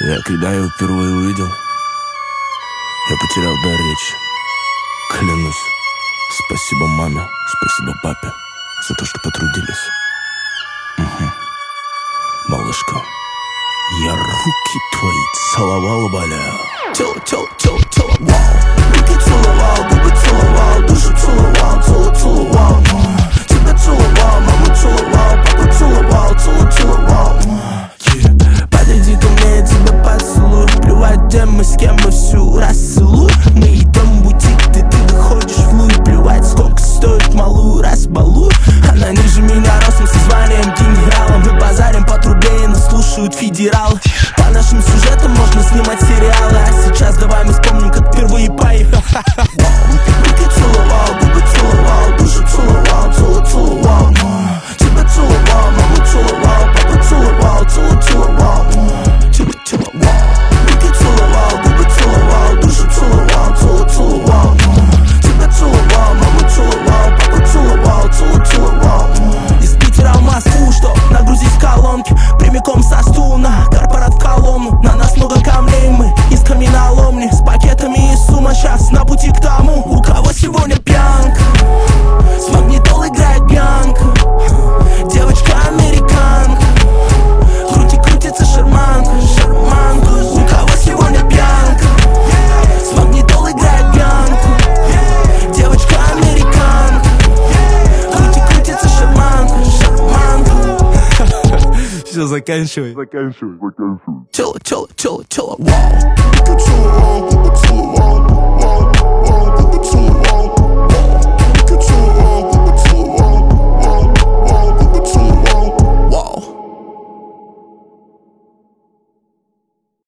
Когда я его впервые увидел, я потерял дар речи. Клянусь, спасибо маме, спасибо папе за то, что потрудились. Малышка, я руки твои целовал, бля. Целовал. Руки целовал, губы целовал, душу целовал, целовал. Тебя целовал, маму целовал, папу целовал. Подойди ко мне, я тебя поцелую. Плевать, где мы, с кем мы, всю расцелую. Мы идем в бутик, ты выходишь в луй. Плевать, сколько стоит малую, разбалую. Она ниже меня ростом, со званием генералом. Мы базарим по трубе и нас слушают федералы. По нашим сюжетам можно снимать сериалы. А сейчас давай мы вспомним, как впервые поехал. Руки целовал, губы целовал, душу целовал, целовал. Тебя целовал, маму целовал, папу целовал, целовал. Тебя целовал. Руки целовал, губы целовал, душу целовал, целовал. Тебя целовал, маму целовал, папу целовал. Из Питера в Москву, чтоб нагрузить в колонки. Прямиком со стула, корпорат в Коломну. На нас много камней, мы из каменоломни. С пакетами и сумма, сейчас на пути к тому. У кого сегодня пьянка, с магнитол играет пьянка. Девочка американка, груди крутится шарманка. У кого сегодня пьянка, с магнитол играет пьянка. Девочка американка, груди крутится шарманка. Все, заканчивай. Целовал. Руки целовал, губы целовал.